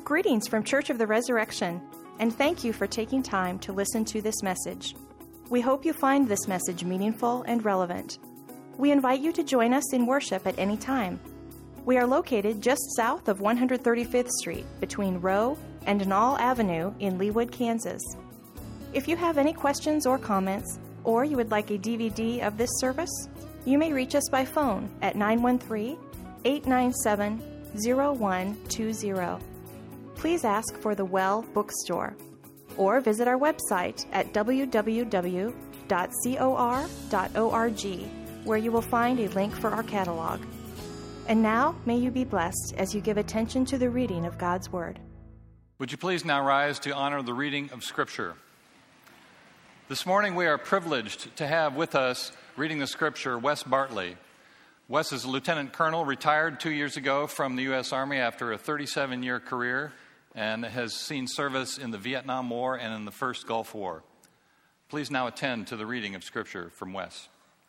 Greetings from Church of the Resurrection, and thank you for taking time to listen to this message. We hope you find this message meaningful and relevant. We invite you to join us in worship at any time. We are located just south of 135th Street between Rowe and Nall Avenue in Leawood, Kansas. If you have any questions or comments, or you would like a DVD of this service, you may reach us by phone at 913-897-0120. Please ask for the Well Bookstore, or visit our website at www.cor.org, where you will find a link for our catalog. And now, may you be blessed as you give attention to the reading of God's Word. Would you please now rise to honor the reading of Scripture? This morning we are privileged to have with us, reading the Scripture, Wes Bartley. Wes is a lieutenant colonel, retired 2 years ago from the U.S. Army after a 37-year career, and has seen service in the Vietnam War and in the First Gulf War. Please now attend to the reading of Scripture from Wes.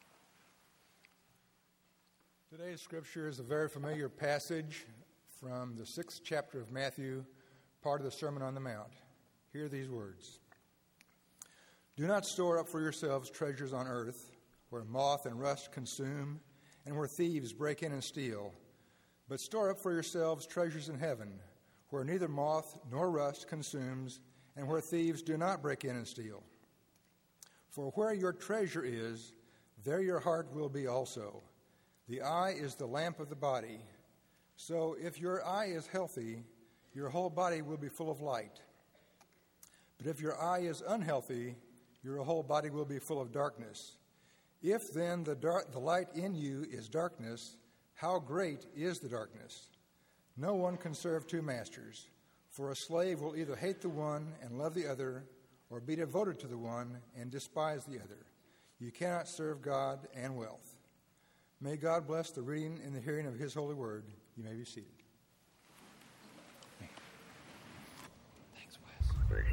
Today's Scripture is a very familiar passage from the 6th chapter of Matthew, part of the Sermon on the Mount. Hear these words. Do not store up for yourselves treasures on earth, where moth and rust consume, and where thieves break in and steal. But store up for yourselves treasures in heaven, where neither moth nor rust consumes, and where thieves do not break in and steal. For where your treasure is, there your heart will be also. The eye is the lamp of the body. So if your eye is healthy, your whole body will be full of light. But if your eye is unhealthy, your whole body will be full of darkness. If then the light in you is darkness, how great is the darkness? No one can serve two masters, for a slave will either hate the one and love the other, or be devoted to the one and despise the other. You cannot serve God and wealth. May God bless the reading and the hearing of His holy word. You may be seated. Thanks, Wes.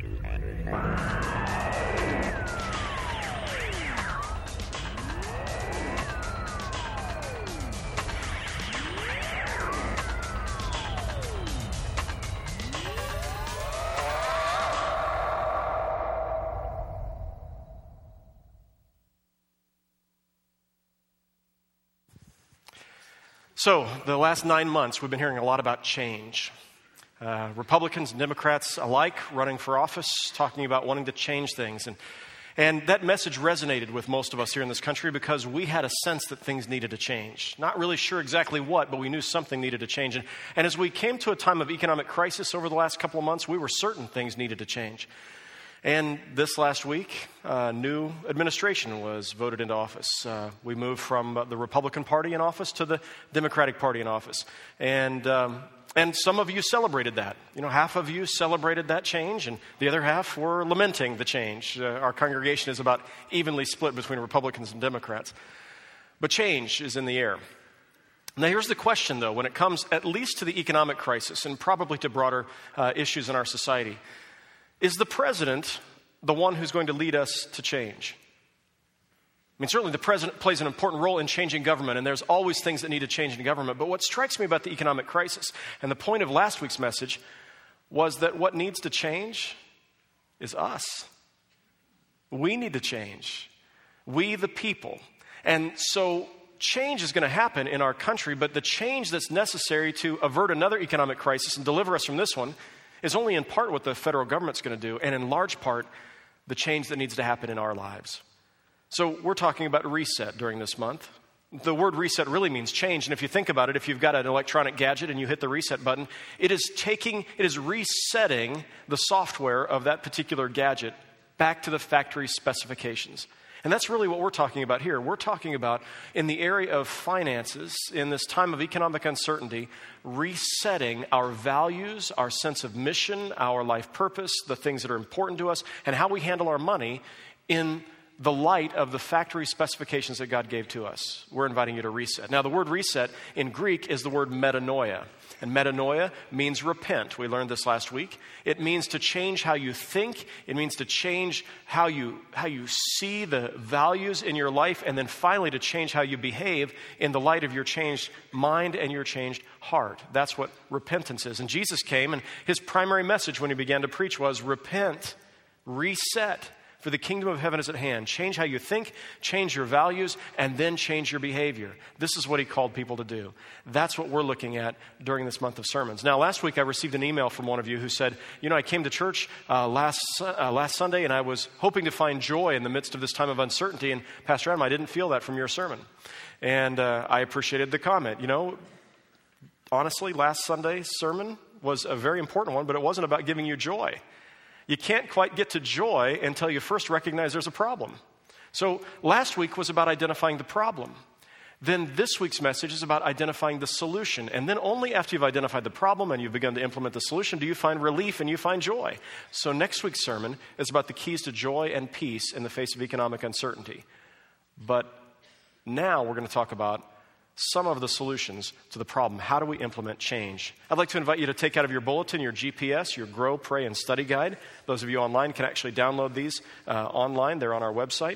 So, the last 9 months, we've been hearing a lot about change. Republicans and Democrats alike running for office, talking about wanting to change things. And that message resonated with most of us here in this country because we had a sense that things needed to change. Not really sure exactly what, but we knew something needed to change. And as we came to a time of economic crisis over the last couple of months, we were certain things needed to change. And this last week, a new administration was voted into office. We moved from the Republican Party in office to the Democratic Party in office. And some of you celebrated that. You know, half of you celebrated that change, and the other half were lamenting the change. Our congregation is about evenly split between Republicans and Democrats. But change is in the air. Now, here's the question, though, when it comes at least to the economic crisis and probably to broader issues in our society. Is the president the one who's going to lead us to change? I mean, certainly the president plays an important role in changing government, and there's always things that need to change in government. But what strikes me about the economic crisis, and the point of last week's message, was that what needs to change is us. We need to change. We, the people. And so change is going to happen in our country, but the change that's necessary to avert another economic crisis and deliver us from this one is only in part what the federal government's going to do, and in large part, the change that needs to happen in our lives. So we're talking about reset during this month. The word reset really means change, and if you think about it, if you've got an electronic gadget and you hit the reset button, it is resetting the software of that particular gadget back to the factory specifications. And that's really what we're talking about here. We're talking about, in the area of finances, in this time of economic uncertainty, resetting our values, our sense of mission, our life purpose, the things that are important to us, and how we handle our money in the light of the factory specifications that God gave to us. We're inviting you to reset. Now, the word reset in Greek is the word metanoia. And metanoia means repent. We learned this last week. It means to change how you think. It means to change how you see the values in your life. And then finally to change how you behave in the light of your changed mind and your changed heart. That's what repentance is. And Jesus came, and his primary message when he began to preach was repent, reset. For the kingdom of heaven is at hand. Change how you think, change your values, and then change your behavior. This is what he called people to do. That's what we're looking at during this month of sermons. Now, last week I received an email from one of you who said, I came to church last Sunday, and I was hoping to find joy in the midst of this time of uncertainty. And Pastor Adam, I didn't feel that from your sermon. And I appreciated the comment. Honestly, last Sunday's sermon was a very important one, but it wasn't about giving you joy. You can't quite get to joy until you first recognize there's a problem. So last week was about identifying the problem. Then this week's message is about identifying the solution. And then only after you've identified the problem and you've begun to implement the solution do you find relief and you find joy. So next week's sermon is about the keys to joy and peace in the face of economic uncertainty. But now we're going to talk about some of the solutions to the problem. How do we implement change? I'd like to invite you to take out of your bulletin your GPS, your Grow, Pray, and Study Guide. Those of you online can actually download these online. They're on our website.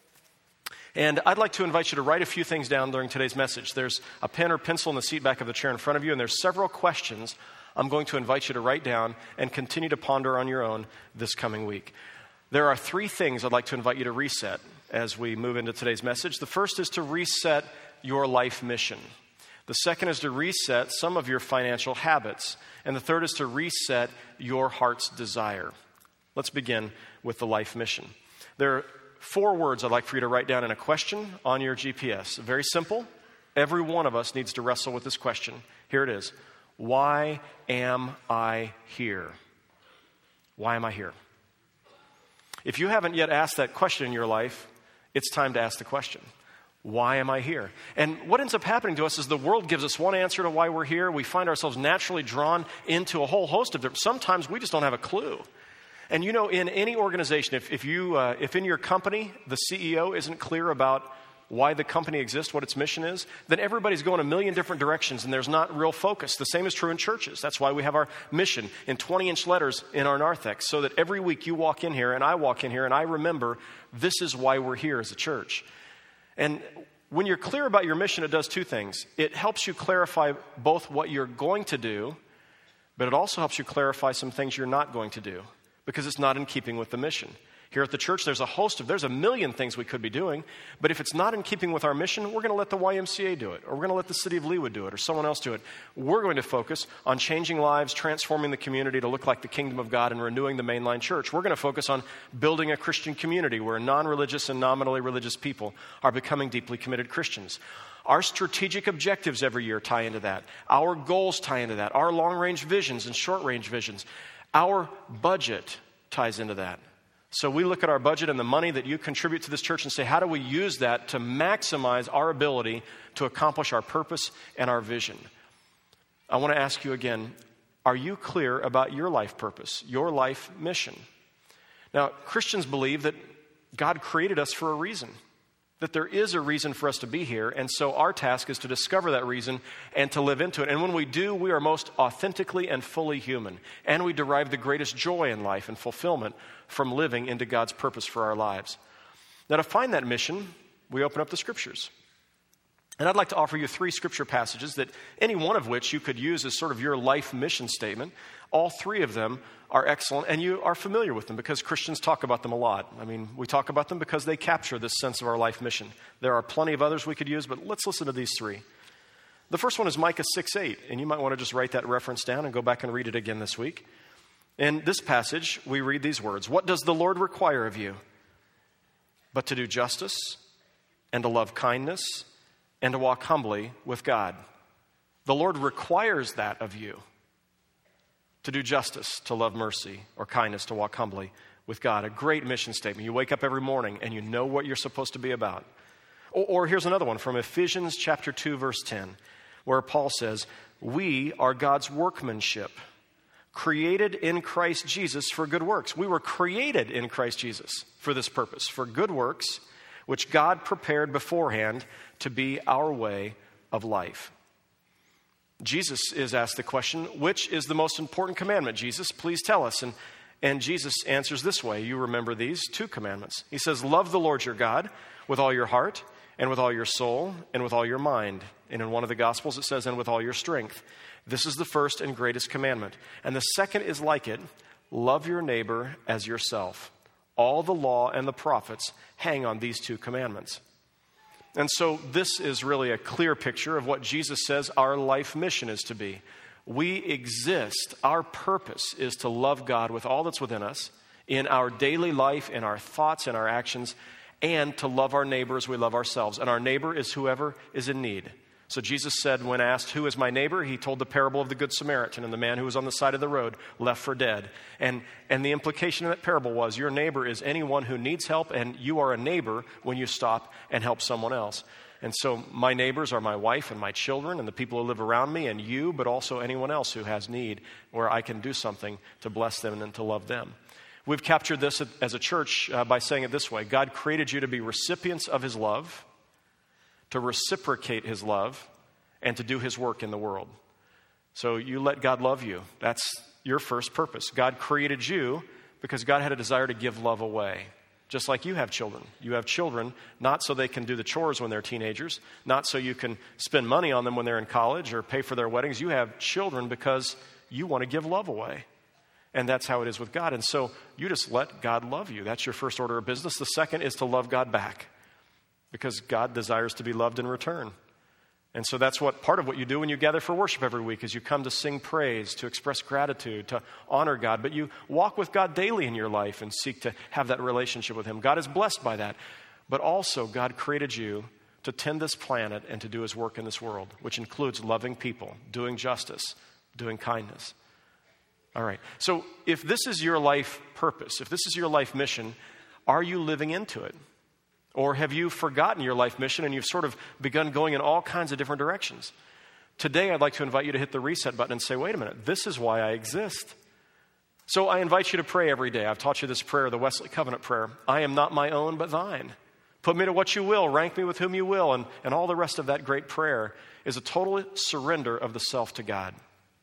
And I'd like to invite you to write a few things down during today's message. There's a pen or pencil in the seat back of the chair in front of you, and there's several questions I'm going to invite you to write down and continue to ponder on your own this coming week. There are 3 things I'd like to invite you to reset as we move into today's message. The first is to reset your life mission. The second is to reset some of your financial habits. And the third is to reset your heart's desire. Let's begin with the life mission. There are 4 words I'd like for you to write down in a question on your GPS. Very simple. Every one of us needs to wrestle with this question. Here it is. Why am I here? Why am I here? If you haven't yet asked that question in your life, it's time to ask the question. Why am I here? And what ends up happening to us is the world gives us one answer to why we're here. We find ourselves naturally drawn into a whole host of them. Sometimes we just don't have a clue. And in any organization, if in your company the CEO isn't clear about why the company exists, what its mission is, then everybody's going a million different directions and there's not real focus. The same is true in churches. That's why we have our mission in 20-inch letters in our narthex, so that every week you walk in here and I walk in here and I remember this is why we're here as a church. And when you're clear about your mission, it does 2 things. It helps you clarify both what you're going to do, but it also helps you clarify some things you're not going to do, because it's not in keeping with the mission. Here at the church, there's a million things we could be doing, but if it's not in keeping with our mission, we're going to let the YMCA do it, or we're going to let the city of Leawood do it, or someone else do it. We're going to focus on changing lives, transforming the community to look like the kingdom of God, and renewing the mainline church. We're going to focus on building a Christian community where non-religious and nominally religious people are becoming deeply committed Christians. Our strategic objectives every year tie into that. Our goals tie into that. Our long-range visions and short-range visions. Our budget ties into that. So we look at our budget and the money that you contribute to this church and say, how do we use that to maximize our ability to accomplish our purpose and our vision? I want to ask you again, are you clear about your life purpose, your life mission? Now, Christians believe that God created us for a reason, that there is a reason for us to be here, and so our task is to discover that reason and to live into it. And when we do, we are most authentically and fully human, and we derive the greatest joy in life and fulfillment from living into God's purpose for our lives. Now, to find that mission, we open up the Scriptures. And I'd like to offer you 3 Scripture passages that any one of which you could use as sort of your life mission statement. All 3 of them are excellent, and you are familiar with them because Christians talk about them a lot. I mean, we talk about them because they capture this sense of our life mission. There are plenty of others we could use, but let's listen to these 3. The first one is Micah 6:8, and you might want to just write that reference down and go back and read it again this week. In this passage, we read these words, "What does the Lord require of you? But to do justice and to love kindness and to walk humbly with God." The Lord requires that of you, to do justice, to love mercy or kindness, to walk humbly with God. A great mission statement. You wake up every morning and you know what you're supposed to be about. Or here's another one from Ephesians chapter 2, verse 10, where Paul says, "We are God's workmanship, created in Christ Jesus for good works. We were created in Christ Jesus for this purpose, for good works, which God prepared beforehand to be our way of life. Jesus is asked the question, which is the most important commandment? Jesus, please tell us. And Jesus answers this way. You remember these 2 commandments. He says, love the Lord your God with all your heart and with all your soul and with all your mind. And in one of the Gospels it says, and with all your strength. This is the first and greatest commandment. And the second is like it, love your neighbor as yourself. All the law and the prophets hang on these 2 commandments. And so this is really a clear picture of what Jesus says our life mission is to be. We exist, our purpose is to love God with all that's within us, in our daily life, in our thoughts, in our actions, and to love our neighbor as we love ourselves. And our neighbor is whoever is in need. So Jesus said, when asked, who is my neighbor? He told the parable of the Good Samaritan and the man who was on the side of the road, left for dead. And the implication in that parable was, your neighbor is anyone who needs help, and you are a neighbor when you stop and help someone else. And so my neighbors are my wife and my children and the people who live around me and you, but also anyone else who has need where I can do something to bless them and to love them. We've captured this as a church by saying it this way. God created you to be recipients of his love, to reciprocate his love, and to do his work in the world. So you let God love you. That's your first purpose. God created you because God had a desire to give love away. Just like you have children. You have children not so they can do the chores when they're teenagers, not so you can spend money on them when they're in college or pay for their weddings. You have children because you want to give love away. And that's how it is with God. And so you just let God love you. That's your first order of business. The second is to love God back, because God desires to be loved in return. And so that's part of what you do when you gather for worship every week, is you come to sing praise, to express gratitude, to honor God. But you walk with God daily in your life and seek to have that relationship with him. God is blessed by that. But also God created you to tend this planet and to do his work in this world, which includes loving people, doing justice, doing kindness. All right. So if this is your life purpose, if this is your life mission, are you living into it? Or have you forgotten your life mission and you've sort of begun going in all kinds of different directions? Today, I'd like to invite you to hit the reset button and say, wait a minute, this is why I exist. So I invite you to pray every day. I've taught you this prayer, the Wesley Covenant prayer. I am not my own, but thine. Put me to what you will, rank me with whom you will, and all the rest of that great prayer is a total surrender of the self to God.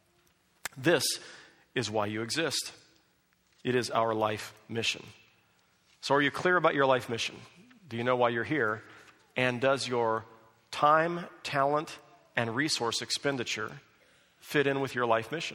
This is why you exist. It is our life mission. So are you clear about your life mission? Do you know why you're here? And does your time, talent, and resource expenditure fit in with your life mission?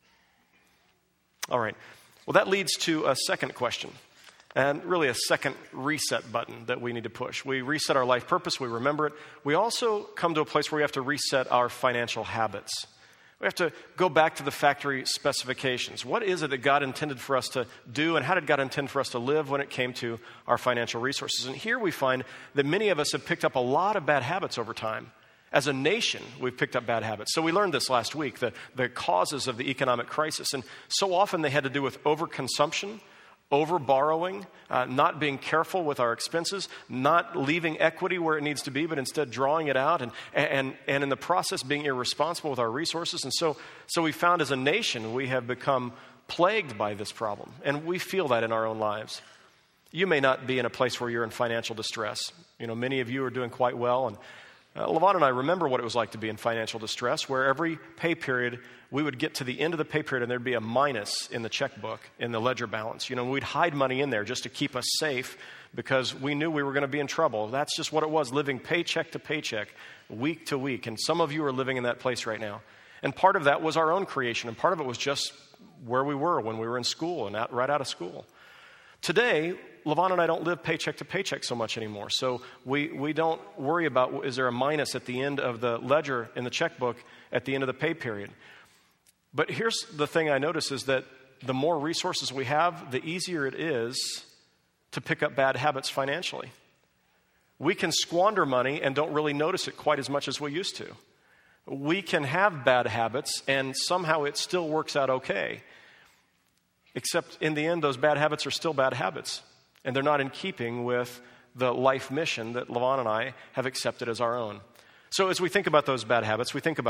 All right. Well, that leads to a second question, and really a second reset button that we need to push. We reset our life purpose. We remember it. We also come to a place where we have to reset our financial habits. We have to go back to the factory specifications. What is it that God intended for us to do, and how did God intend for us to live when it came to our financial resources? And here we find that many of us have picked up a lot of bad habits over time. As a nation, we've picked up bad habits. So we learned this last week, the causes of the economic crisis. And so often they had to do with overconsumption, over-borrowing, not being careful with our expenses, not leaving equity where it needs to be, but instead drawing it out, and in the process being irresponsible with our resources. And so we found as a nation we have become plagued by this problem, and we feel that in our own lives. You may not be in a place where you're in financial distress. You know, many of you are doing quite well, and Levon and I remember what it was like to be in financial distress, where every pay period we would get to the end of the pay period and there'd be a minus in the checkbook, in the ledger balance. You know, we'd hide money in there just to keep us safe because we knew we were going to be in trouble. That's just what it was, living paycheck to paycheck, week to week. And some of you are living in that place right now. And part of that was our own creation, and part of it was just where we were when we were in school and right out of school. Today, Levon and I don't live paycheck to paycheck so much anymore. So we don't worry about, is there a minus at the end of the ledger in the checkbook at the end of the pay period? But here's the thing I notice is that the more resources we have, the easier it is to pick up bad habits financially. We can squander money and don't really notice it quite as much as we used to. We can have bad habits and somehow it still works out okay. Except in the end, those bad habits are still bad habits. And they're not in keeping with the life mission that Levon and I have accepted as our own. So as we think about those bad habits, we think about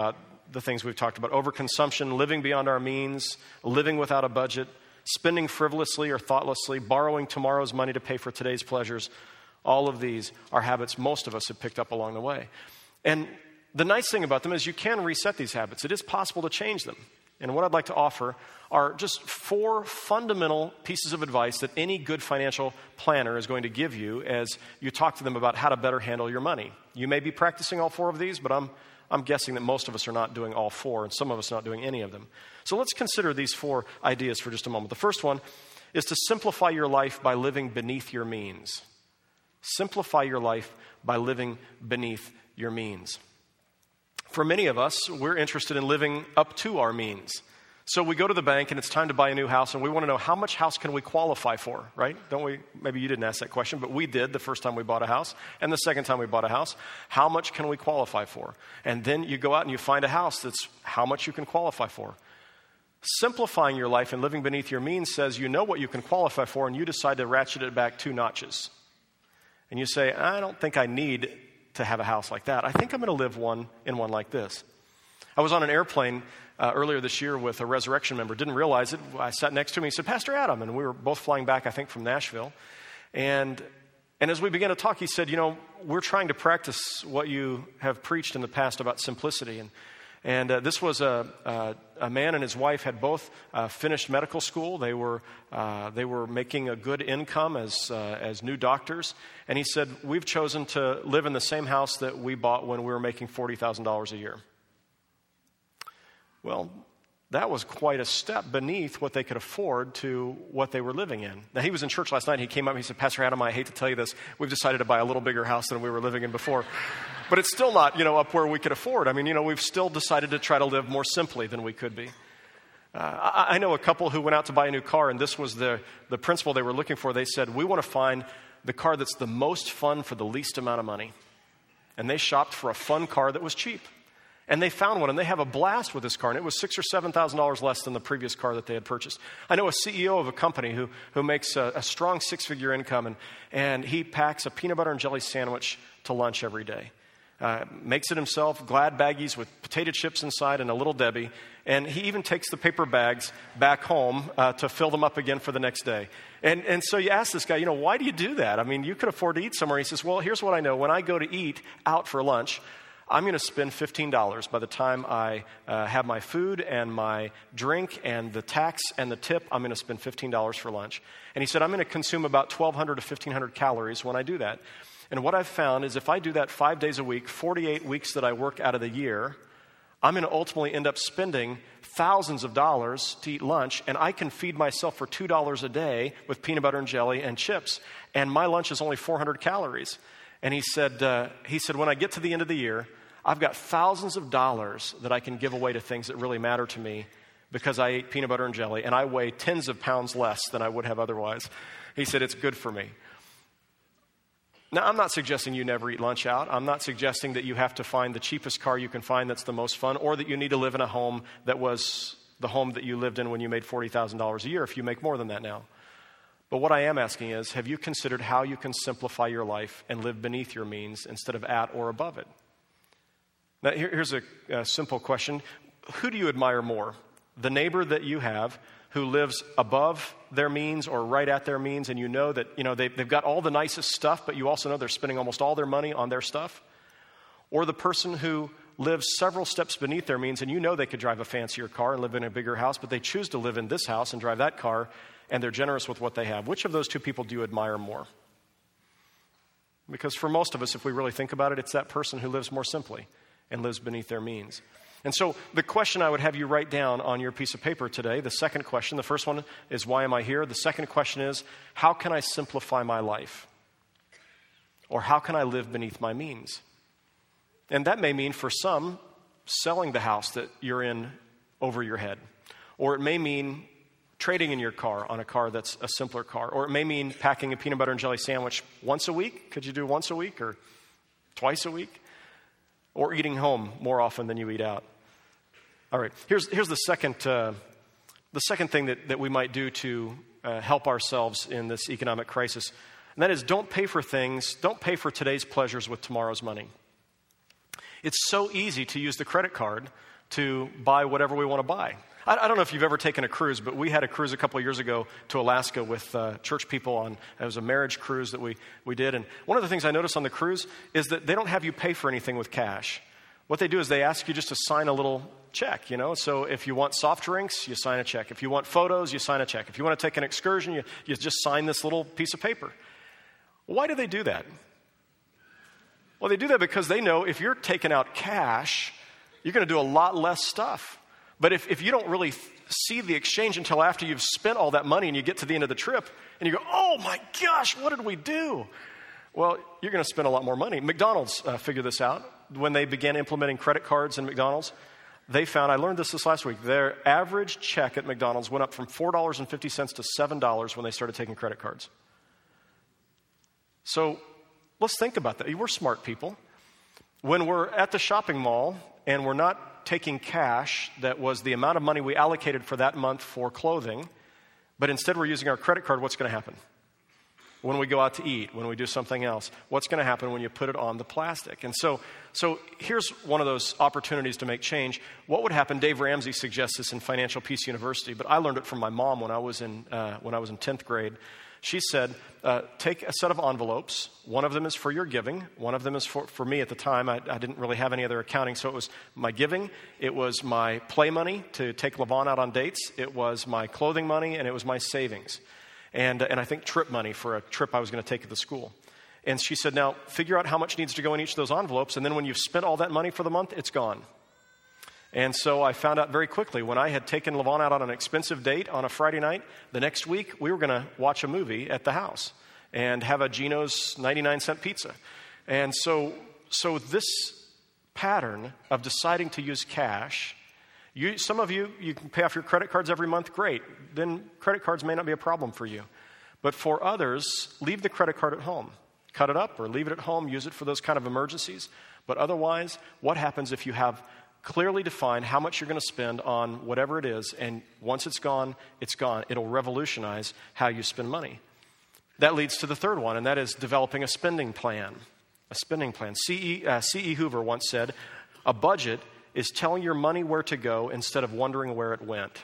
the things we've talked about: overconsumption, living beyond our means, living without a budget, spending frivolously or thoughtlessly, borrowing tomorrow's money to pay for today's pleasures. All of these are habits most of us have picked up along the way. And the nice thing about them is you can reset these habits. It is possible to change them. And what I'd like to offer are just 4 fundamental pieces of advice that any good financial planner is going to give you as you talk to them about how to better handle your money. You may be practicing all 4 of these, but I'm guessing that most of us are not doing all 4, and some of us are not doing any of them. So let's consider these 4 ideas for just a moment. The first one is to simplify your life by living beneath your means. Simplify your life by living beneath your means. For many of us, we're interested in living up to our means. So we go to the bank and it's time to buy a new house, and we want to know, how much house can we qualify for, right? Don't we? Maybe you didn't ask that question, but we did the first time we bought a house and the second time we bought a house. How much can we qualify for? And then you go out and you find a house that's how much you can qualify for. Simplifying your life and living beneath your means says you know what you can qualify for, and you decide to ratchet it back 2 notches. And you say, I don't think I need to have a house like that. I think I'm going to live in one like this. I was on an airplane earlier this year with a Resurrection member. Didn't realize it. I sat next to him. He said, Pastor Adam. And we were both flying back, I think, from Nashville. And as we began to talk, he said, we're trying to practice what you have preached in the past about simplicity. And this was a man and his wife had both finished medical school. They were making a good income as new doctors. And he said, we've chosen to live in the same house that we bought when we were making $40,000 a year. Well, that was quite a step beneath what they could afford to what they were living in. Now, he was in church last night. He came up and he said, Pastor Adam, I hate to tell you this. We've decided to buy a little bigger house than we were living in before. But it's still not, up where we could afford. I mean, we've still decided to try to live more simply than we could be. I know a couple who went out to buy a new car, and this was the principle they were looking for. They said, we want to find the car that's the most fun for the least amount of money. And they shopped for a fun car that was cheap. And they found one, and they have a blast with this car. And it was $6,000 or $7,000 less than the previous car that they had purchased. I know a CEO of a company who makes a strong 6-figure income, and he packs a peanut butter and jelly sandwich to lunch every day. Makes it himself, Glad baggies with potato chips inside and a Little Debbie. And he even takes the paper bags back home to fill them up again for the next day. And so you ask this guy, why do you do that? I mean, you could afford to eat somewhere. He says, well, here's what I know. When I go to eat out for lunch, I'm going to spend $15 by the time I have my food and my drink and the tax and the tip. I'm going to spend $15 for lunch. And he said, I'm going to consume about 1,200 to 1,500 calories when I do that. And what I've found is if I do that 5 days a week, 48 weeks that I work out of the year, I'm going to ultimately end up spending thousands of dollars to eat lunch, and I can feed myself for $2 a day with peanut butter and jelly and chips. And my lunch is only 400 calories. And he said, when I get to the end of the year, I've got thousands of dollars that I can give away to things that really matter to me because I ate peanut butter and jelly, and I weigh tens of pounds less than I would have otherwise. He said, it's good for me. Now, I'm not suggesting you never eat lunch out. I'm not suggesting that you have to find the cheapest car you can find that's the most fun, or that you need to live in a home that was the home that you lived in when you made $40,000 a year if you make more than that now. But what I am asking is, have you considered how you can simplify your life and live beneath your means instead of at or above it? Now, here's a simple question. Who do you admire more? The neighbor that you have who lives above their means or right at their means, and you know that they've got all the nicest stuff, but you also know they're spending almost all their money on their stuff? Or the person who lives several steps beneath their means, and you know they could drive a fancier car and live in a bigger house, but they choose to live in this house and drive that car, and they're generous with what they have? Which of those 2 people do you admire more? Because for most of us, if we really think about it, it's that person who lives more simply and lives beneath their means. And so the question I would have you write down on your piece of paper today, the second question, the first one is, why am I here? The second question is, how can I simplify my life? Or how can I live beneath my means? And that may mean for some, selling the house that you're in over your head. Or it may mean trading in your car on a car that's a simpler car. Or it may mean packing a peanut butter and jelly sandwich once a week. Could you do once a week or twice a week? Or eating home more often than you eat out. All right, here's the second thing that we might do to help ourselves in this economic crisis. And that is, don't pay for today's pleasures with tomorrow's money. It's so easy to use the credit card to buy whatever we want to buy. I don't know if you've ever taken a cruise, but we had a cruise a couple of years ago to Alaska with church people it was a marriage cruise that we did. And one of the things I noticed on the cruise is that they don't have you pay for anything with cash. What they do is they ask you just to sign a little check, So if you want soft drinks, you sign a check. If you want photos, you sign a check. If you want to take an excursion, you just sign this little piece of paper. Why do they do that? Well, they do that because they know if you're taking out cash, you're going to do a lot less stuff. But if you don't really see the exchange until after you've spent all that money and you get to the end of the trip and you go, oh my gosh, what did we do? Well, you're going to spend a lot more money. McDonald's figured this out. When they began implementing credit cards in McDonald's, they found, I learned this last week, their average check at McDonald's went up from $4.50 to $7 when they started taking credit cards. So let's think about that. We're smart people. When we're at the shopping mall and we're not taking cash that was the amount of money we allocated for that month for clothing, but instead we're using our credit card, what's going to happen? When we go out to eat, when we do something else, what's going to happen when you put it on the plastic? And so here's one of those opportunities to make change. What would happen? Dave Ramsey suggests this in Financial Peace University, but I learned it from my mom when I was in 10th grade. She said, take a set of envelopes. One of them is for your giving. One of them is for me at the time. I didn't really have any other accounting, so it was my giving. It was my play money to take LaVon out on dates. It was my clothing money, and it was my savings. And I think trip money for a trip I was going to take at the school. And she said, now figure out how much needs to go in each of those envelopes, and then when you've spent all that money for the month, it's gone. And so I found out very quickly when I had taken LaVon out on an expensive date on a Friday night, the next week we were going to watch a movie at the house and have a Gino's 99-cent pizza. And so this pattern of deciding to use cash, some of you can pay off your credit cards every month, great. Then credit cards may not be a problem for you. But for others, leave the credit card at home. Cut it up or leave it at home, use it for those kind of emergencies. But otherwise, what happens if you have clearly defined how much you're going to spend on whatever it is, and once it's gone, it's gone. It'll revolutionize how you spend money. That leads to the third one, and that is developing a spending plan. A spending plan. C.E. Hoover once said, a budget is telling your money where to go instead of wondering where it went.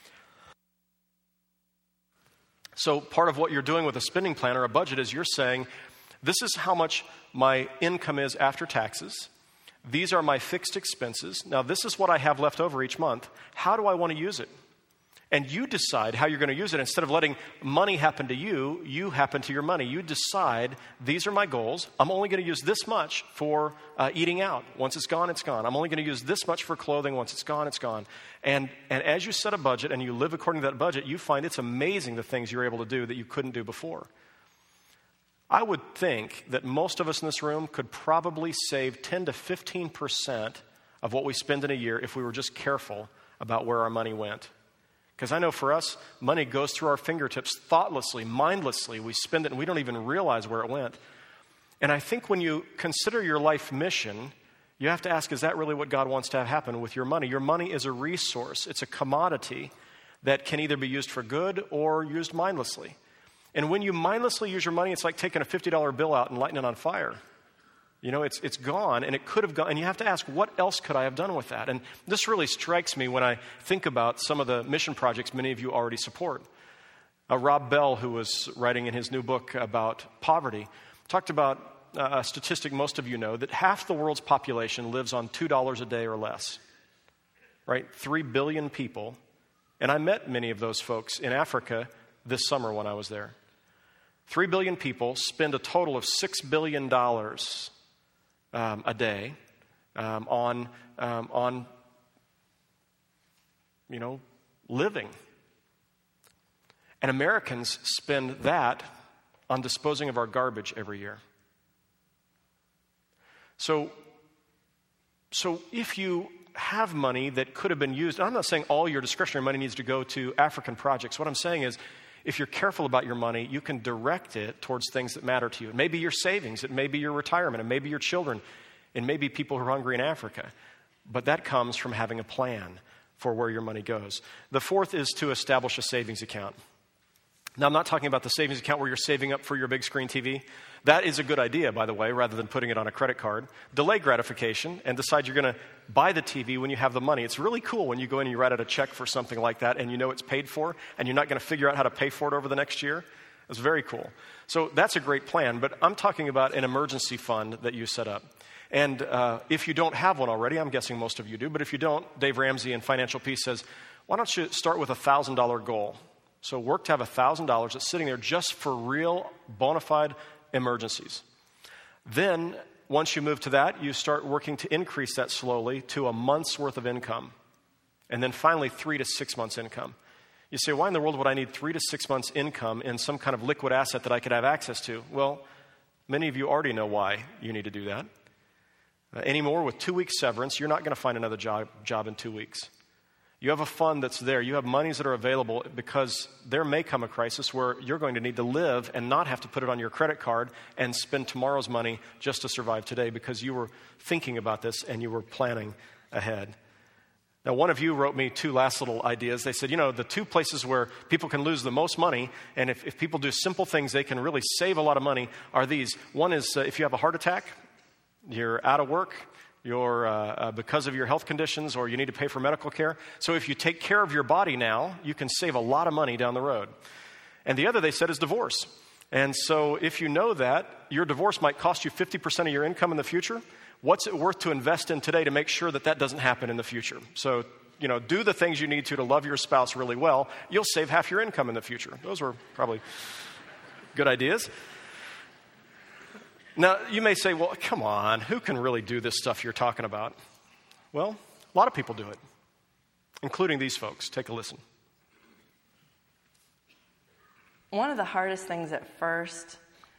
So part of what you're doing with a spending plan or a budget is you're saying, this is how much my income is after taxes. These are my fixed expenses. Now, this is what I have left over each month. How do I want to use it? And you decide how you're going to use it. Instead of letting money happen to you, you happen to your money. You decide, these are my goals. I'm only going to use this much for eating out. Once it's gone, it's gone. I'm only going to use this much for clothing. Once it's gone, it's gone. And as you set a budget and you live according to that budget, you find it's amazing the things you're able to do that you couldn't do before. I would think that most of us in this room could probably save 10 to 15% of what we spend in a year if we were just careful about where our money went. Because I know for us, money goes through our fingertips thoughtlessly, mindlessly. We spend it and we don't even realize where it went. And I think when you consider your life mission, you have to ask, is that really what God wants to have happen with your money? Your money is a resource. It's a commodity that can either be used for good or used mindlessly. And when you mindlessly use your money, it's like taking a $50 bill out and lighting it on fire. You know, it's gone, and it could have gone. And you have to ask, what else could I have done with that? And this really strikes me when I think about some of the mission projects many of you already support. Rob Bell, who was writing in his new book about poverty, talked about a statistic most of you know, that half the world's population lives on $2 a day or less. Right? 3 billion people. And I met many of those folks in Africa this summer when I was there. 3 billion people spend a total of $6 billion a day on living. And Americans spend that on disposing of our garbage every year. So if you have money that could have been used, and I'm not saying all your discretionary money needs to go to African projects. What I'm saying is, if you're careful about your money, you can direct it towards things that matter to you. It may be your savings, it may be your retirement, it may be your children, it may be people who are hungry in Africa. But that comes from having a plan for where your money goes. The fourth is to establish a savings account. Now, I'm not talking about the savings account where you're saving up for your big screen TV. That is a good idea, by the way, rather than putting it on a credit card. Delay gratification and decide you're going to buy the TV when you have the money. It's really cool when you go in and you write out a check for something like that and you know it's paid for and you're not going to figure out how to pay for it over the next year. It's very cool. So that's a great plan, but I'm talking about an emergency fund that you set up. And if you don't have one already, I'm guessing most of you do, but if you don't, Dave Ramsey in Financial Peace says, why don't you start with a $1,000 goal? So work to have $1,000 that's sitting there just for real, bona fide emergencies. Then, once you move to that, you start working to increase that slowly to a month's worth of income. And then finally, 3 to 6 months income. You say, why in the world would I need 3 to 6 months income in some kind of liquid asset that I could have access to? Well, many of you already know why you need to do that. Anymore, with 2 weeks severance, you're not going to find another job in 2 weeks. You have a fund that's there. You have monies that are available because there may come a crisis where you're going to need to live and not have to put it on your credit card and spend tomorrow's money just to survive today because you were thinking about this and you were planning ahead. Now, one of you wrote me 2 last little ideas. They said, the 2 places where people can lose the most money, and if people do simple things, they can really save a lot of money, are these. One is if you have a heart attack, you're out of work, you're because of your health conditions, or you need to pay for medical care. So if you take care of your body now, you can save a lot of money down the road. And the other, they said, is divorce. And so if you know that your divorce might cost you 50% of your income in the future, what's it worth to invest in today to make sure that that doesn't happen in the future? So, do the things you need to love your spouse really well. You'll save half your income in the future. Those were probably good ideas. Now, you may say, well, come on, who can really do this stuff you're talking about? Well, a lot of people do it, including these folks. Take a listen. One of the hardest things at first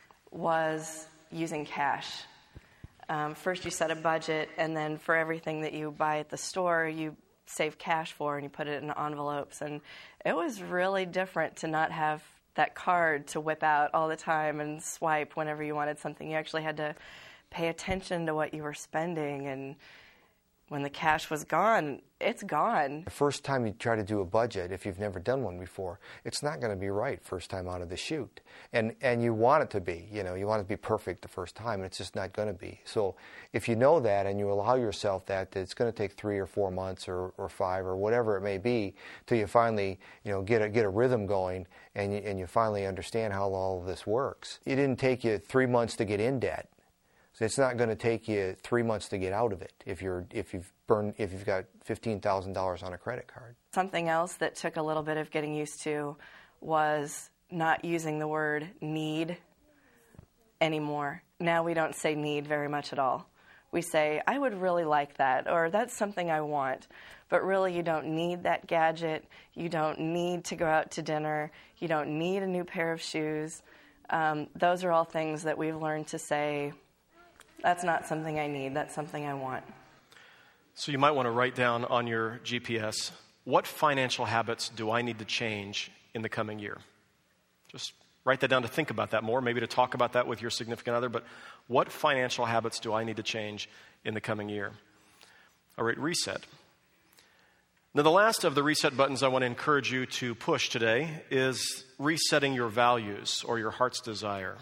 was using cash. First you set a budget, and then for everything that you buy at the store, you save cash for and you put it in envelopes. And it was really different to not have that card to whip out all the time and swipe whenever you wanted something. You actually had to pay attention to what you were spending, and when the cash was gone, it's gone. The first time you try to do a budget, if you've never done one before, it's not going to be right first time out of the chute. And you want it to be, you want it to be perfect the first time, and it's just not going to be. So if you know that and you allow yourself that it's going to take 3 or 4 months or 5 or whatever it may be till you finally, get a rhythm going and you finally understand how all of this works. It didn't take you 3 months to get in debt. So it's not going to take you 3 months to get out of it if you've got $15,000 on a credit card. Something else that took a little bit of getting used to was not using the word need anymore. Now we don't say need very much at all. We say, I would really like that, or that's something I want. But really, you don't need that gadget. You don't need to go out to dinner. You don't need a new pair of shoes. Those are all things that we've learned to say, that's not something I need, that's something I want. So you might want to write down on your GPS, what financial habits do I need to change in the coming year? Just write that down to think about that more, maybe to talk about that with your significant other, but what financial habits do I need to change in the coming year? All right, reset. Now, the last of the reset buttons I want to encourage you to push today is resetting your values or your heart's desire.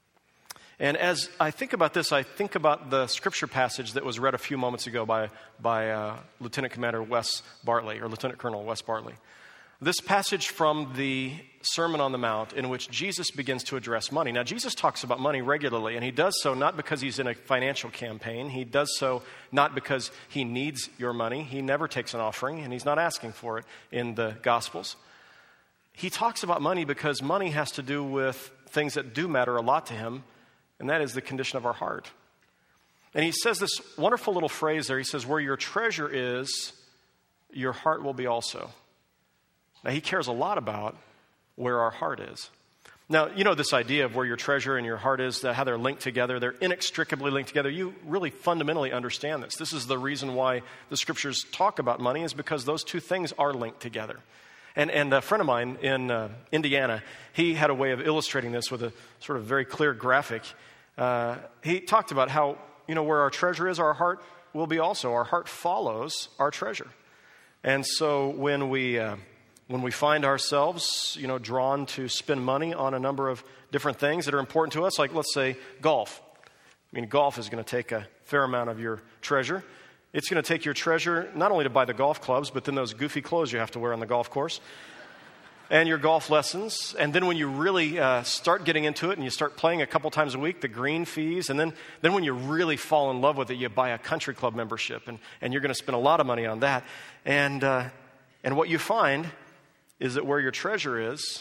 And as I think about this, I think about the scripture passage that was read a few moments ago by Lieutenant Commander Wes Bartley, or Lieutenant Colonel Wes Bartley. This passage from the Sermon on the Mount in which Jesus begins to address money. Now, Jesus talks about money regularly, and he does so not because he's in a financial campaign. He does so not because he needs your money. He never takes an offering, and he's not asking for it in the Gospels. He talks about money because money has to do with things that do matter a lot to him, and that is the condition of our heart. And he says this wonderful little phrase there. He says, where your treasure is, your heart will be also. Now, he cares a lot about where our heart is. Now, this idea of where your treasure and your heart is, how they're linked together. They're inextricably linked together. You really fundamentally understand this. This is the reason why the scriptures talk about money, is because those two things are linked together. And a friend of mine in Indiana, he had a way of illustrating this with a sort of very clear graphic. He talked about how, where our treasure is, our heart will be also. Our heart follows our treasure. And so when we when we find ourselves, drawn to spend money on a number of different things that are important to us, like let's say golf. Golf is going to take a fair amount of your treasure. It's going to take your treasure not only to buy the golf clubs, but then those goofy clothes you have to wear on the golf course, and your golf lessons. And then when you really start getting into it and you start playing a couple times a week, the green fees. And then when you really fall in love with it, you buy a country club membership, and you're going to spend a lot of money on that. And what you find is that where your treasure is,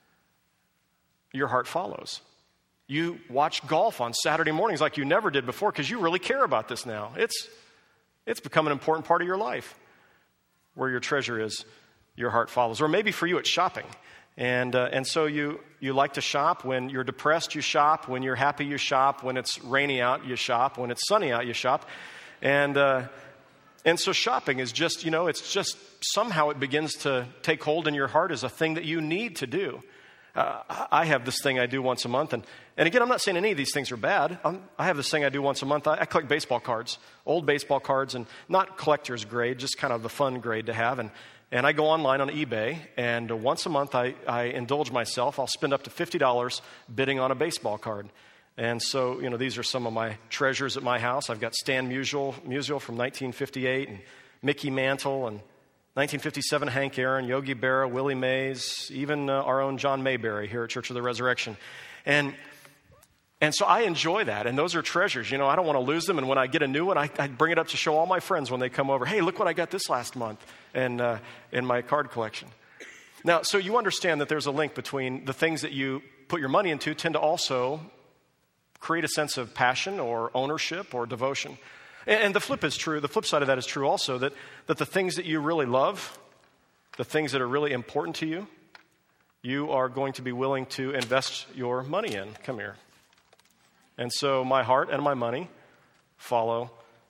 your heart follows. You watch golf on Saturday mornings like you never did before because you really care about this now. It's become an important part of your life. Where your treasure is, your heart follows. Or maybe for you, it's shopping. And so you like to shop. When you're depressed, you shop. When you're happy, you shop. When it's rainy out, you shop. When it's sunny out, you shop. And so shopping is just, it's just somehow it begins to take hold in your heart as a thing that you need to do. I have this thing I do once a month. And again, I'm not saying any of these things are bad. I have this thing I do once a month. I collect baseball cards, old baseball cards, and not collector's grade, just kind of the fun grade to have. And I go online on eBay, and once a month I indulge myself. I'll spend up to $50 bidding on a baseball card. And so, these are some of my treasures at my house. I've got Stan Musial from 1958, and Mickey Mantle, and 1957 Hank Aaron, Yogi Berra, Willie Mays, even our own John Mayberry here at Church of the Resurrection. And so I enjoy that, and those are treasures. I don't want to lose them, and when I get a new one, I bring it up to show all my friends when they come over. Hey, look what I got this last month in my card collection. Now, so you understand that there's a link between the things that you put your money into tend to also create a sense of passion or ownership or devotion. And the flip is true. The flip side of that is true also, that the things that you really love, the things that are really important to you, you are going to be willing to invest your money in. Come here. And so my heart and my money follow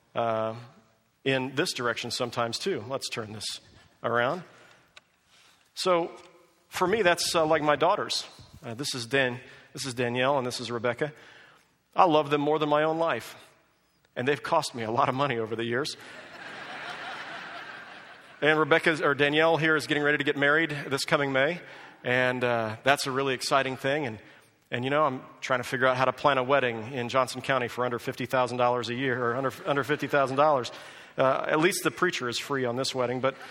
in this direction sometimes too. Let's turn this around. So for me, that's like my daughters. This is Danielle and this is Rebecca. I love them more than my own life. And they've cost me a lot of money over the years. And Danielle here is getting ready to get married this coming May. And that's a really exciting thing. And I'm trying to figure out how to plan a wedding in Johnson County for under $50,000 a year, or under $50,000. At least the preacher is free on this wedding. But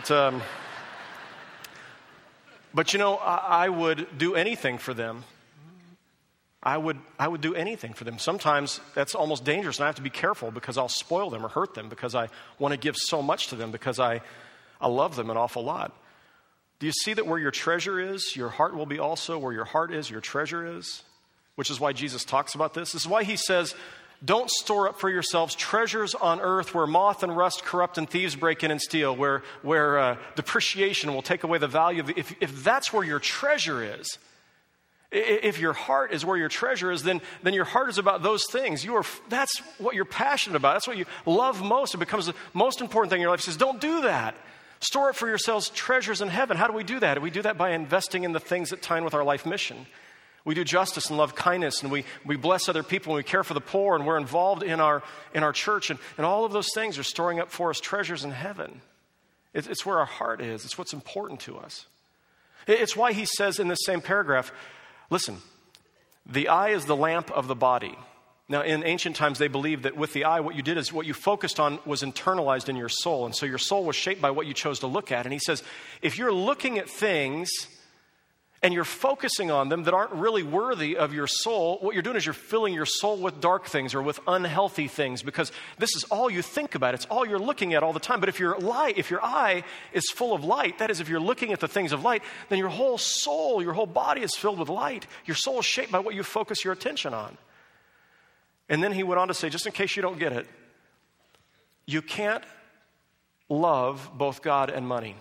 I would do anything for them. I would do anything for them. Sometimes that's almost dangerous, and I have to be careful because I'll spoil them or hurt them because I want to give so much to them because I love them an awful lot. Do you see that where your treasure is, your heart will be also? Where your heart is, your treasure is? Which is why Jesus talks about this. This is why he says, don't store up for yourselves treasures on earth where moth and rust corrupt and thieves break in and steal, where depreciation will take away the value of it. If that's where your treasure is, if your heart is where your treasure is, then your heart is about those things. That's what you're passionate about. That's what you love most. It becomes the most important thing in your life. He says, don't do that. Store up for yourselves treasures in heaven. How do we do that? We do that by investing in the things that tie in with our life mission. We do justice and love kindness, and we bless other people, and we care for the poor, and we're involved in our church. And all of those things are storing up for us treasures in heaven. It's where our heart is. It's what's important to us. It's why he says in this same paragraph, listen, the eye is the lamp of the body. Now, in ancient times, they believed that with the eye, what you did is what you focused on was internalized in your soul. And so your soul was shaped by what you chose to look at. And he says, if you're looking at things and you're focusing on them that aren't really worthy of your soul, what you're doing is you're filling your soul with dark things or with unhealthy things because this is all you think about. It's all you're looking at all the time. But if your eye is full of light, that is, if you're looking at the things of light, then your whole soul, your whole body is filled with light. Your soul is shaped by what you focus your attention on. And then he went on to say, just in case you don't get it, you can't love both God and money.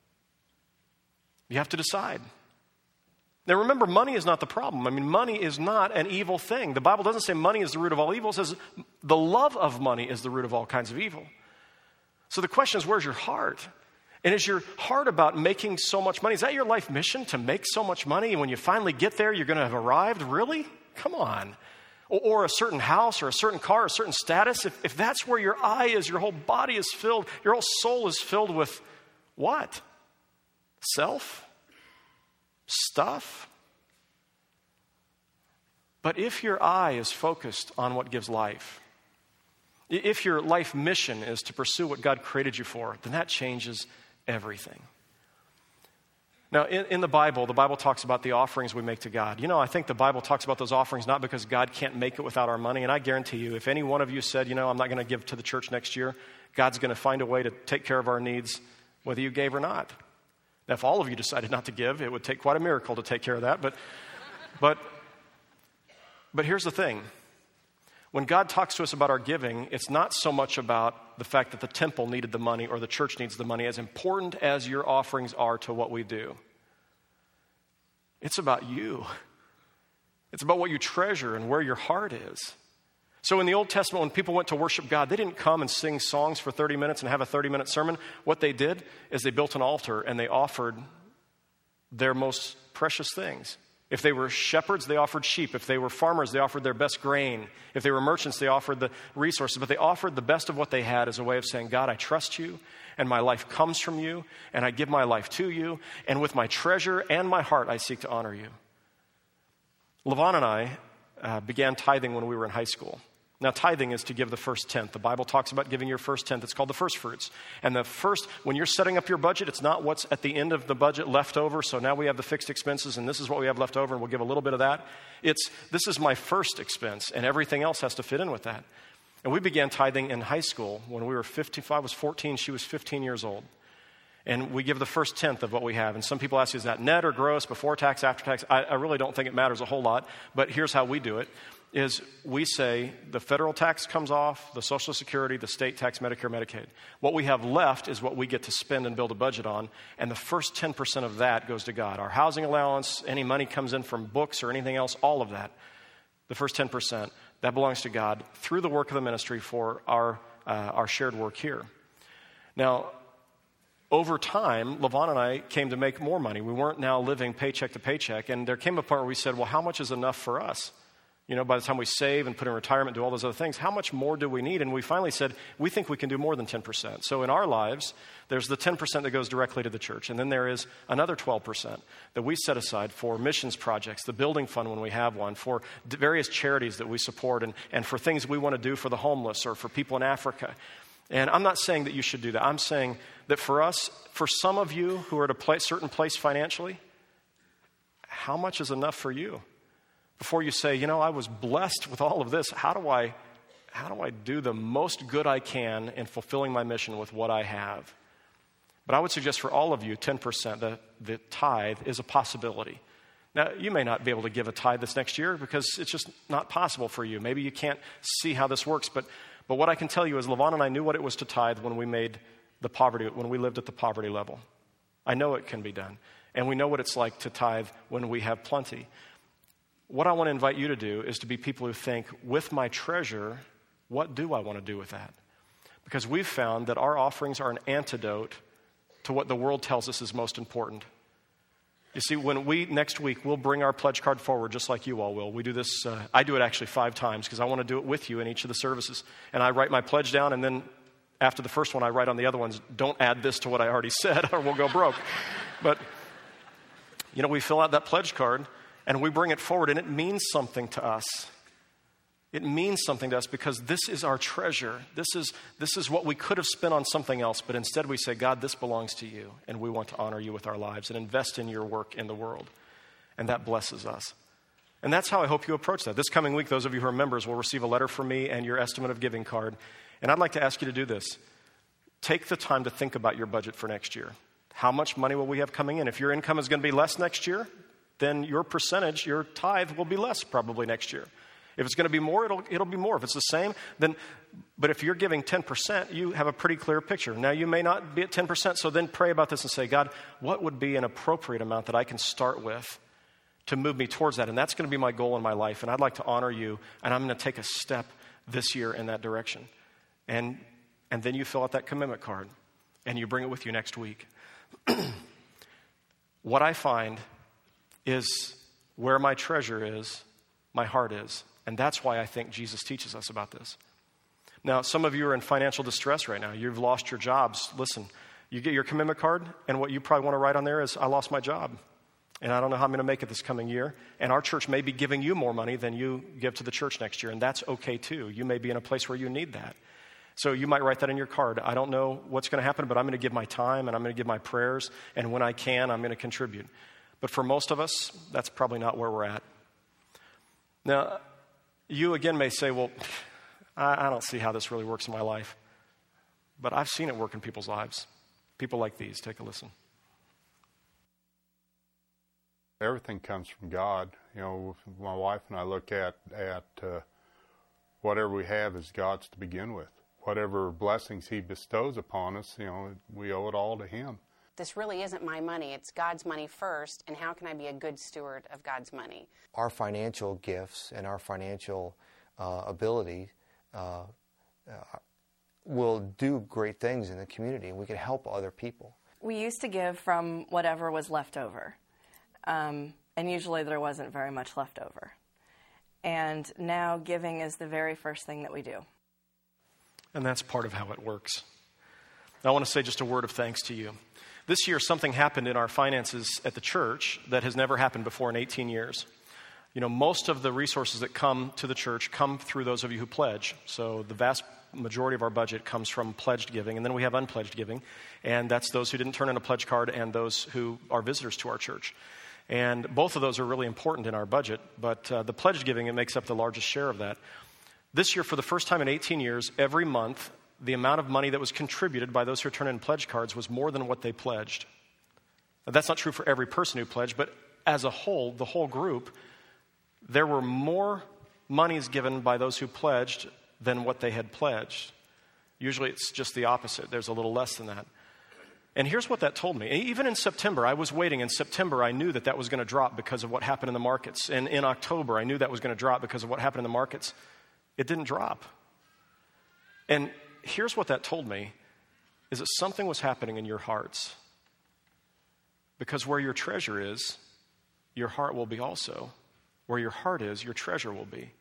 You have to decide. Now remember, money is not the problem. I mean, money is not an evil thing. The Bible doesn't say money is the root of all evil. It says the love of money is the root of all kinds of evil. So the question is, where's your heart? And is your heart about making so much money? Is that your life mission, to make so much money? And when you finally get there, you're going to have arrived? Really? Come on. Or a certain house or a certain car or a certain status. If that's where your eye is, your whole body is filled, your whole soul is filled with what? self, stuff. But if your eye is focused on what gives life, if your life mission is to pursue what God created you for, then that changes everything. Now, in the Bible talks about the offerings we make to God. You know, I think the Bible talks about those offerings not because God can't make it without our money. And I guarantee you, if any one of you said, you know, I'm not going to give to the church next year, God's going to find a way to take care of our needs, whether you gave or not. Now, if all of you decided not to give, it would take quite a miracle to take care of that. But here's the thing. When God talks to us about our giving, it's not so much about the fact that the temple needed the money or the church needs the money, as important as your offerings are to what we do. It's about you. It's about what you treasure and where your heart is. So in the Old Testament, when people went to worship God, they didn't come and sing songs for 30 minutes and have a 30-minute sermon. What they did is they built an altar and they offered their most precious things. If they were shepherds, they offered sheep. If they were farmers, they offered their best grain. If they were merchants, they offered the resources. But they offered the best of what they had as a way of saying, God, I trust you, and my life comes from you, and I give my life to you, and with my treasure and my heart, I seek to honor you. Levon and I began tithing when we were in high school. Now, tithing is to give the first tenth. The Bible talks about giving your first tenth. It's called the first fruits. And when you're setting up your budget, it's not what's at the end of the budget left over. So now we have the fixed expenses, and this is what we have left over, and we'll give a little bit of that. This is my first expense, and everything else has to fit in with that. And we began tithing in high school when we were 15. I was 14, she was 15 years old. And we give the first tenth of what we have. And some people ask, is that net or gross, before tax, after tax? I really don't think it matters a whole lot, but here's how we do it. Is we say the federal tax comes off, the Social Security, the state tax, Medicare, Medicaid. What we have left is what we get to spend and build a budget on, and the first 10% of that goes to God. Our housing allowance, any money comes in from books or anything else, all of that, the first 10%, that belongs to God through the work of the ministry for our shared work here. Now, over time, Levon and I came to make more money. We weren't now living paycheck to paycheck, and there came a point where we said, well, how much is enough for us? You know, by the time we save and put in retirement, do all those other things, how much more do we need? And we finally said, we think we can do more than 10%. So in our lives, there's the 10% that goes directly to the church. And then there is another 12% that we set aside for missions projects, the building fund when we have one, for various charities that we support, and for things we want to do for the homeless or for people in Africa. And I'm not saying that you should do that. I'm saying that for us, for some of you who are at a certain place financially, how much is enough for you? Before you say, you know, I was blessed with all of this, how do I do the most good I can in fulfilling my mission with what I have? But I would suggest for all of you, 10%, the tithe is a possibility. Now, you may not be able to give a tithe this next year because it's just not possible for you. Maybe you can't see how this works, but what I can tell you is Levon and I knew what it was to tithe when we lived at the poverty level. I know it can be done. And we know what it's like to tithe when we have plenty. What I want to invite you to do is to be people who think, with my treasure, what do I want to do with that? Because we've found that our offerings are an antidote to what the world tells us is most important. You see, next week, we'll bring our pledge card forward just like you all will. We do this, I do it actually 5 times because I want to do it with you in each of the services. And I write my pledge down, and then after the first one, I write on the other ones, don't add this to what I already said or we'll go broke. But, you know, we fill out that pledge card, and we bring it forward, and it means something to us. It means something to us because this is our treasure. This is what we could have spent on something else, but instead we say, God, this belongs to you, and we want to honor you with our lives and invest in your work in the world. And that blesses us. And that's how I hope you approach that. This coming week, those of you who are members will receive a letter from me and your estimate of giving card. And I'd like to ask you to do this. Take the time to think about your budget for next year. How much money will we have coming in? If your income is going to be less next year, then your percentage, your tithe, will be less probably next year. If it's going to be more, it'll be more. If it's the same, but if you're giving 10%, you have a pretty clear picture. Now, you may not be at 10%, so then pray about this and say, God, what would be an appropriate amount that I can start with to move me towards that? And that's going to be my goal in my life, and I'd like to honor you, and I'm going to take a step this year in that direction. And then you fill out that commitment card, and you bring it with you next week. What I find is where my treasure is, my heart is. And that's why I think Jesus teaches us about this. Now, some of you are in financial distress right now. You've lost your jobs. Listen, You get your commitment card, and what you probably want to write on there is, I lost my job, and I don't know how I'm going to make it this coming year. And our church may be giving you more money than you give to the church next year, and that's okay too. You may be in a place where you need that. So you might write that in your card. I don't know what's going to happen, but I'm going to give my time, and I'm going to give my prayers, and when I can, I'm going to contribute. But for most of us, that's probably not where we're at. Now, you again may say, well, I don't see how this really works in my life. But I've seen it work in people's lives. People like these. Take a listen. Everything comes from God. You know, my wife and I look at whatever we have as God's to begin with. Whatever blessings He bestows upon us, you know, we owe it all to Him. This really isn't my money. It's God's money first, and how can I be a good steward of God's money? Our financial gifts and our financial ability will do great things in the community, and we can help other people. We used to give from whatever was left over, and usually there wasn't very much left over. And now giving is the very first thing that we do. And that's part of how it works. I want to say just a word of thanks to you. This year, something happened in our finances at the church that has never happened before in 18 years. You know, most of the resources that come to the church come through those of you who pledge. So the vast majority of our budget comes from pledged giving, and then we have unpledged giving, and that's those who didn't turn in a pledge card and those who are visitors to our church. And both of those are really important in our budget, but the pledged giving, it makes up the largest share of that. This year, for the first time in 18 years, every month, the amount of money that was contributed by those who turned in pledge cards was more than what they pledged. Now, that's not true for every person who pledged, but as a whole, the whole group, there were more monies given by those who pledged than what they had pledged. Usually it's just the opposite. There's a little less than that. And here's what that told me. Even in September, I was waiting. In September, I knew that that was going to drop because of what happened in the markets. And in October, I knew that was going to drop because of what happened in the markets. It didn't drop. And here's what that told me, is that something was happening in your hearts. Because where your treasure is, your heart will be also. Where your heart is, your treasure will be.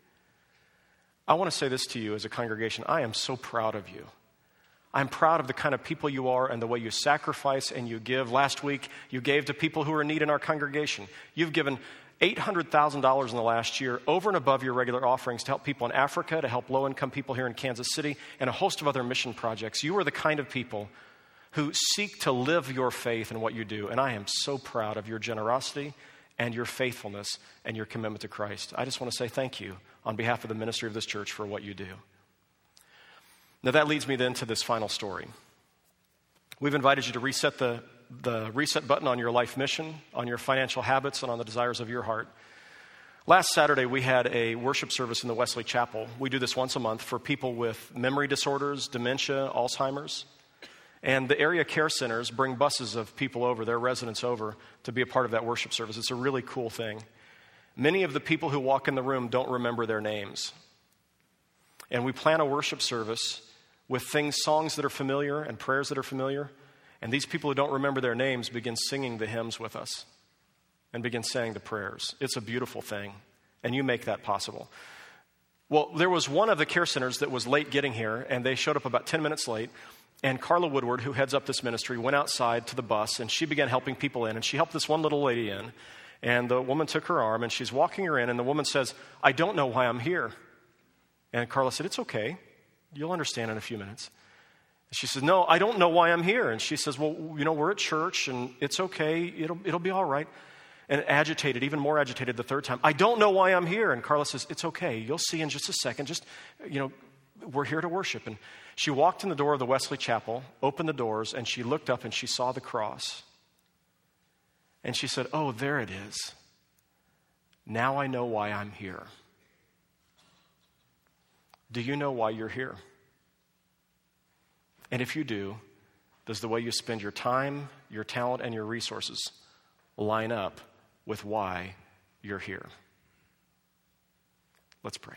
I want to say this to you as a congregation. I am so proud of you. I'm proud of the kind of people you are and the way you sacrifice and you give. Last week, you gave to people who are in need in our congregation. You've given $800,000 in the last year over and above your regular offerings to help people in Africa, to help low-income people here in Kansas City, and a host of other mission projects. You are the kind of people who seek to live your faith in what you do, and I am so proud of your generosity and your faithfulness and your commitment to Christ. I just want to say thank you on behalf of the ministry of this church for what you do. Now that leads me then to this final story. We've invited you to reset the reset button on your life mission, on your financial habits, and on the desires of your heart. Last Saturday, we had a worship service in the Wesley Chapel. We do this once a month for people with memory disorders, dementia, Alzheimer's. And the area care centers bring buses of people over, their residents over, to be a part of that worship service. It's a really cool thing. Many of the people who walk in the room don't remember their names. And we plan a worship service with songs that are familiar and prayers that are familiar. And these people who don't remember their names begin singing the hymns with us and begin saying the prayers. It's a beautiful thing, and you make that possible. Well, there was one of the care centers that was late getting here, and they showed up about 10 minutes late. And Carla Woodward, who heads up this ministry, went outside to the bus, and she began helping people in. And she helped this one little lady in. And the woman took her arm, and she's walking her in, and the woman says, "I don't know why I'm here." And Carla said, "It's okay. You'll understand in a few minutes." She says, "No, I don't know why I'm here." And she says, "Well, you know, we're at church, and it's okay. It'll be all right." And agitated, even more agitated the third time, "I don't know why I'm here." And Carla says, "It's okay. You'll see in just a second. Just, we're here to worship." And she walked in the door of the Wesley Chapel, opened the doors, and she looked up and she saw the cross. And she said, "Oh, there it is. Now I know why I'm here." Do you know why you're here? And if you do, does the way you spend your time, your talent, and your resources line up with why you're here? Let's pray.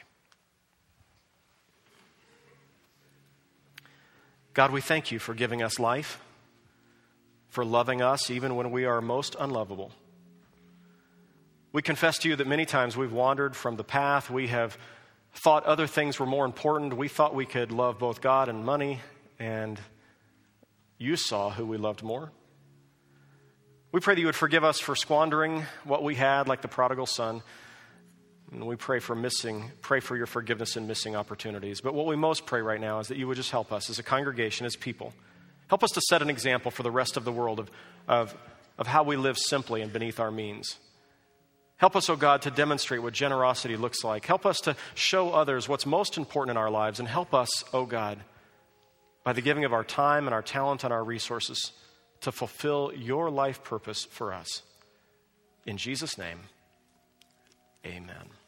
God, we thank you for giving us life, for loving us even when we are most unlovable. We confess to you that many times we've wandered from the path. We have thought other things were more important. We thought we could love both God and money, and you saw who we loved more. We pray that you would forgive us for squandering what we had like the prodigal son. And we pray for your forgiveness in missing opportunities. But what we most pray right now is that you would just help us as a congregation, as people. Help us to set an example for the rest of the world of how we live simply and beneath our means. Help us, oh God, to demonstrate what generosity looks like. Help us to show others what's most important in our lives. And help us, oh God, by the giving of our time and our talent and our resources to fulfill your life purpose for us. In Jesus' name, amen.